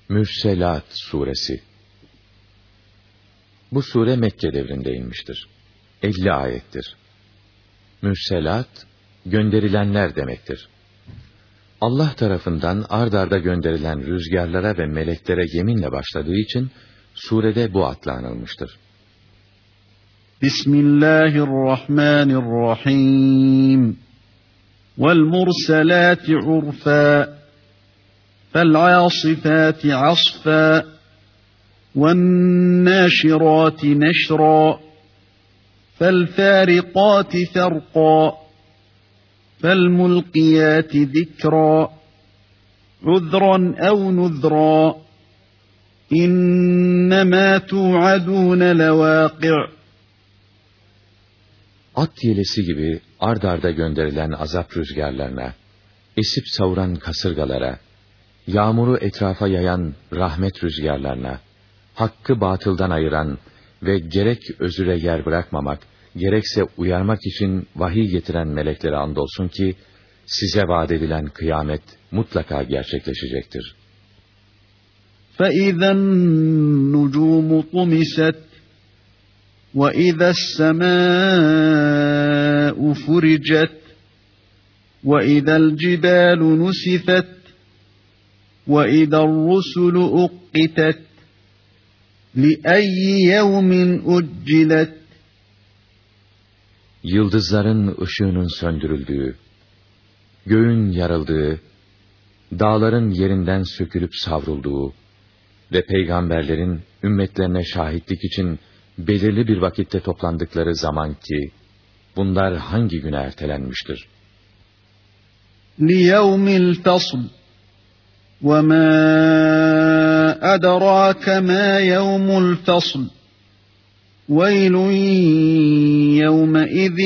Mürselat suresi. Bu sure Mekke devrinde inmiştir. 50 ayettir. Mürselat, gönderilenler demektir. Allah tarafından ard arda gönderilen rüzgarlara ve meleklere yeminle başladığı için surede bu adla anılmıştır. Bismillahirrahmanirrahim. وَالْمُرْسَلَاتِ عُرْفًا فَالْعَاصِفَاتِ عَصْفًا وَالنَّاشِرَاتِ نَشْرًا فَالْفَارِقَاتِ فَرْقًا فَالْمُلْقِيَاتِ ذِكْرًا عُذْرًا أَوْ نُذْرًا إِنَّمَا تُوعَدُونَ لَوَاقِعٌ. At yelesi gibi ard arda gönderilen azap rüzgarlarına, esip savuran kasırgalara, yağmuru etrafa yayan rahmet rüzgarlarına, hakkı batıldan ayıran ve gerek özüre yer bırakmamak, gerekse uyarmak için vahiy getiren meleklere andolsun ki, size vaat edilen kıyamet mutlaka gerçekleşecektir. فَإِذَا النُّجُومُ طُمِسَتْ وَإِذَا السَّمَاءُ فُرِجَتْ وَإِذَا الْجِبَالُ نُسِفَتْ وَإِذَا الرُّسُلُ أُقِّتَتْ لِأَيِّ يَوْمٍ أُجِّلَتْ. Yıldızların ışığının söndürüldüğü, göğün yarıldığı, dağların yerinden sökülüp savrulduğu ve peygamberlerin ümmetlerine şahitlik için belirli bir vakitte toplandıkları zaman ki, bunlar hangi güne ertelenmiştir? لِيَوْمِ الْفَصْلِ وَمَا أَدْرَاكَ مَا يَوْمُ الْفَصْلِ وَيْلٌ يَوْمَئِذٍ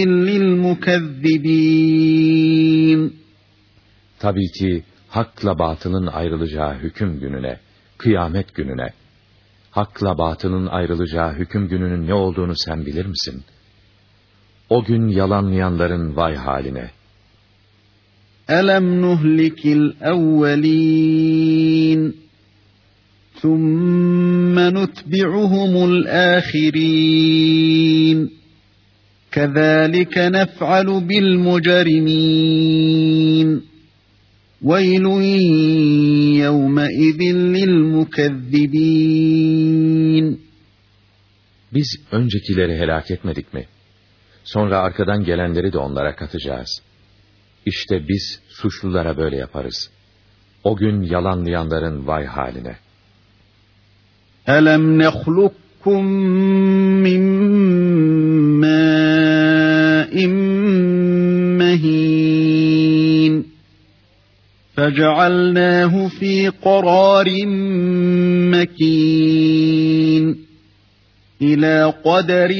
لِلْمُكَذِّبِينَ. Tabii ki hakla batılın ayrılacağı hüküm gününe, kıyamet gününe, hakla batılın ayrılacağı hüküm gününün ne olduğunu sen bilir misin? O gün yalanlayanların vay haline. أَلَمْ نُهْلِكِ الْأَوَّلِينَ ثُمَّ نُتْبِعُهُمُ الْآخِرِينَ كَذَٰلِكَ نَفْعَلُ بِالْمُجْرِمِينَ وَيْلٌ يَوْمَئِذٍ لِلْمُكَذِّبِينَ. Biz öncekileri helak etmedik mi? Sonra arkadan gelenleri de onlara katacağız. İşte biz suçlulara böyle yaparız. O gün yalanlayanların vay haline. أَلَمْ نَخْلُقكُّم مِّن مَّاءٍ مَّهِينٍ فَجَعَلْنَاهُ فِي قَرَارٍ مَّكِينٍ إِلَى قَدَرٍ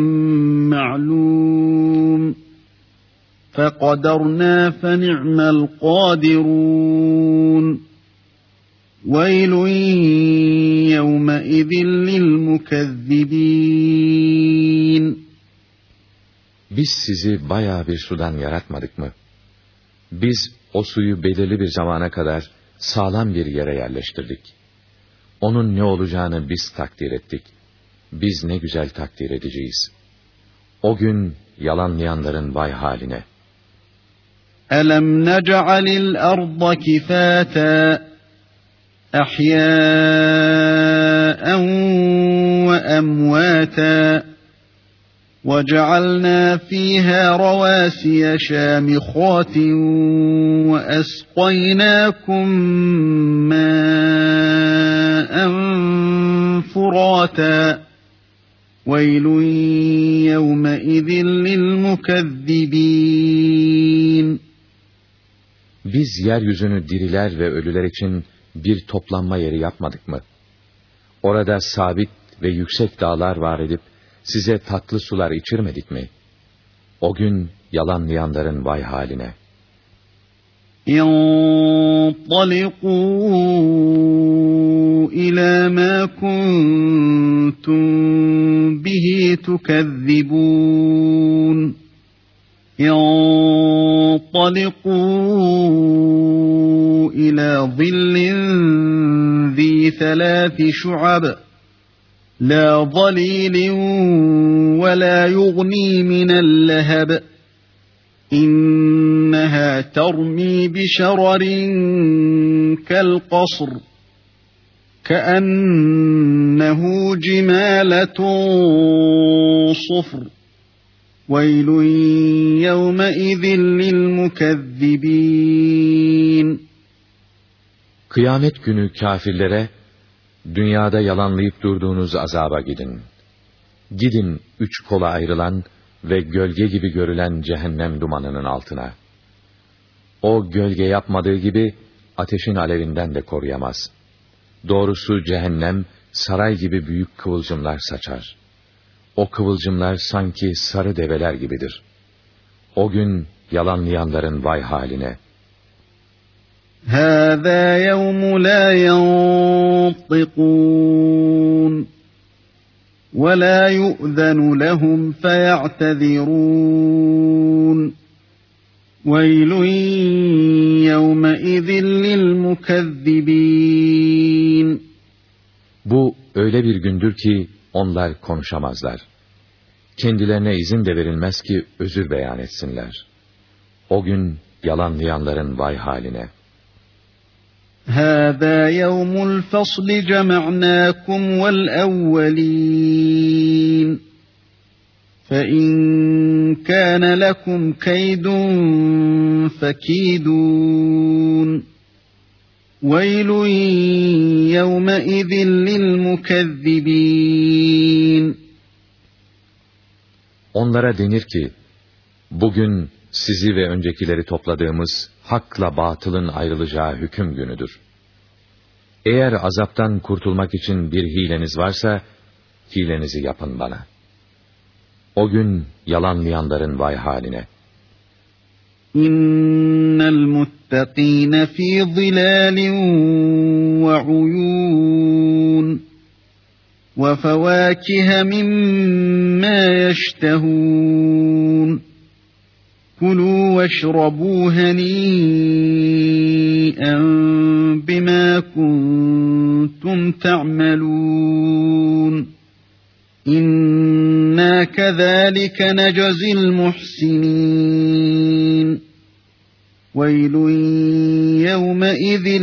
مَّعْلُومٍ فَقَدَرْنَا فَنِعْمَ الْقَادِرُونَ وَيْلٌ يَوْمَئِذٍ لِلْمُكَذِّبِينَ. Biz sizi bayağı bir sudan yaratmadık mı? Biz o suyu belirli bir zamana kadar sağlam bir yere yerleştirdik. Onun ne olacağını biz takdir ettik. Biz ne güzel takdir edeceğiz. O gün yalanlayanların vay haline. أَلَمْ نَجْعَلِ الْأَرْضَ كِفَاتًا أَحْيَاءً وَأَمْوَاتًا وَجَعَلْنَا فِيهَا رَوَاسِيَ شَامِخَاتٍ وَأَسْقَيْنَاكُم مَّاءً فُرَاتًا وَيْلٌ يَوْمَئِذٍ لِلْمُكَذِّبِينَ. Biz yeryüzünü diriler ve ölüler için bir toplanma yeri yapmadık mı? Orada sabit ve yüksek dağlar var edip size tatlı sular içirmedik mi? O gün yalanlayanların vay haline. انطلقوا إلى ما كنتم به تكذبون انطلقوا إلى ظل ذي ثلاث شعب لا ظليل ولا يغني من اللهب إنها ترمي بشرر كالقصر كأنه جمالة صفر ويل يومئذ للمكذبين. Kıyamet günü kâfirlere, dünyada yalanlayıp durduğunuz azaba gidin. Gidin 3 kola ayrılan ve gölge gibi görülen cehennem dumanının altına. O gölge yapmadığı gibi ateşin alevinden de koruyamaz. Doğrusu cehennem saray gibi büyük kıvılcımlar saçar. O kıvılcımlar sanki sarı develer gibidir. O gün yalanlayanların vay haline. هَذَا يَوْمُ لَا يَنطِقُونَ وَلَا يُؤْذَنُ لَهُمْ فَيَعْتَذِرُونَ وَيْلٌ يَوْمَئِذٍ لِلْمُكَذِّبِينَ. Bu öyle bir gündür ki onlar konuşamazlar. Kendilerine izin de verilmez ki özür beyan etsinler. O gün yalanlayanların vay haline. هَذَا يَوْمُ الْفَصْلِ جَمَعْنَاكُمْ وَالْأَوَّلِينَ فَإِنْ كَانَ لَكُمْ كَيْدٌ فَكِيدُونِ وَيْلٌ يَوْمَئِذٍ لِلْمُكَذِّبِينَ. Onlara denir ki, bugün sizi ve öncekileri topladığımız hakla batılın ayrılacağı hüküm günüdür. Eğer azaptan kurtulmak için bir hileniz varsa, hilenizi yapın bana. O gün yalanlayanların vay haline. İnnel muttakîne fî zilâlin ve uyûn ve fevâkihe mimmâ yeştehûn. Kulû veşrabû henî'en bimâ kuntum ta'melûn. İnna kezâlike necezil muhsinîn. Veylun yevmeizin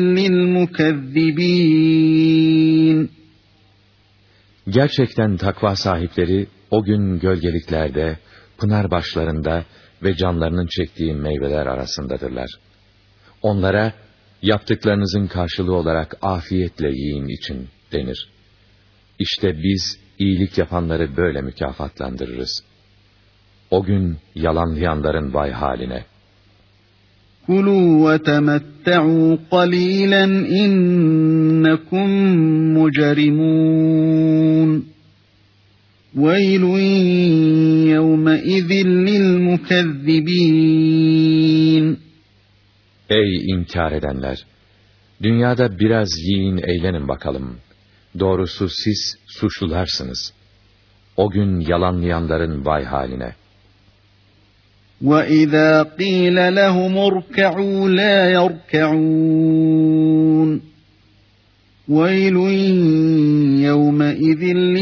lilmukezzibîn. Gerçekten takva sahipleri o gün gölgeliklerde, pınar başlarında ve canlarının çektiği meyveler arasındadırlar. Onlara yaptıklarınızın karşılığı olarak afiyetle yiyin için denir. İşte biz iyilik yapanları böyle mükafatlandırırız. O gün yalanlayanların vay haline. Kulû ve temetta'û qalîlen innekum mucrimûn. Veylun yevmeizin lilmukezzibîn. Ey inkar edenler! Dünyada biraz yiyin eğlenin bakalım. Doğrusu siz suçlularsınız. O gün yalanlayanların vay haline. وَإِذَا قِيلَ لَهُمُ ارْكَعُوا لَا يَرْكَعُونَ وَيْلٌ يَوْمَئِذٍ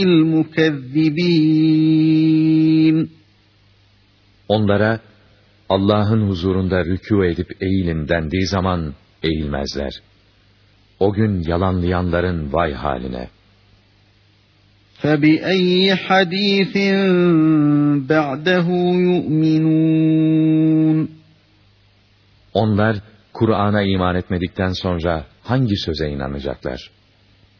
لِلْمُكَذِّبِينَ. Onlara Allah'ın huzurunda rükû edip eğilin dendiği zaman eğilmezler. O gün yalanlayanların vay haline. فَبِأَيِّ حَدِيثٍ بَعْدَهُ يُؤْمِنُونَ. Onlar Kur'an'a iman etmedikten sonra hangi söze inanacaklar?